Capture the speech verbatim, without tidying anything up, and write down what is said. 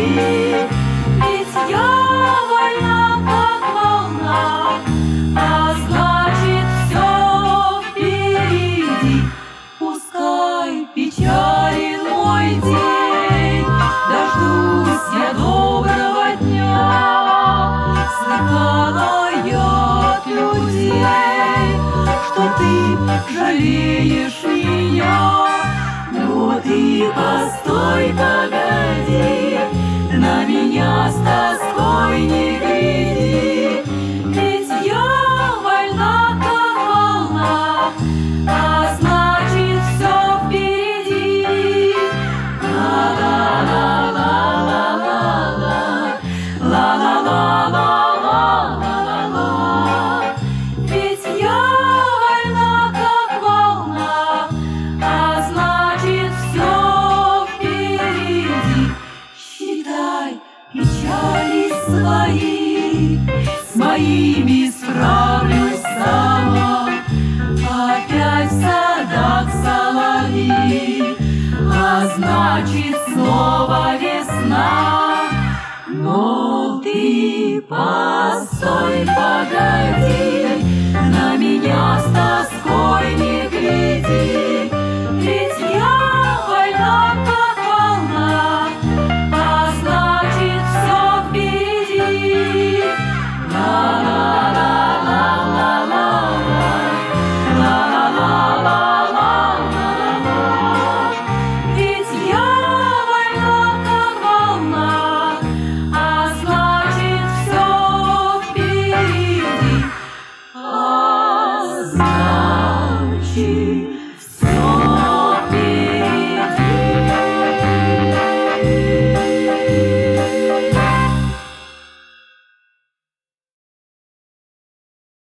Ведь я вольна, как волна, а значит, все впереди. Пускай печален мой день, дождусь я доброго дня. Слыхала я от людей, что ты жалеешь меня. Но ты постой, погоди, на меня с тоской не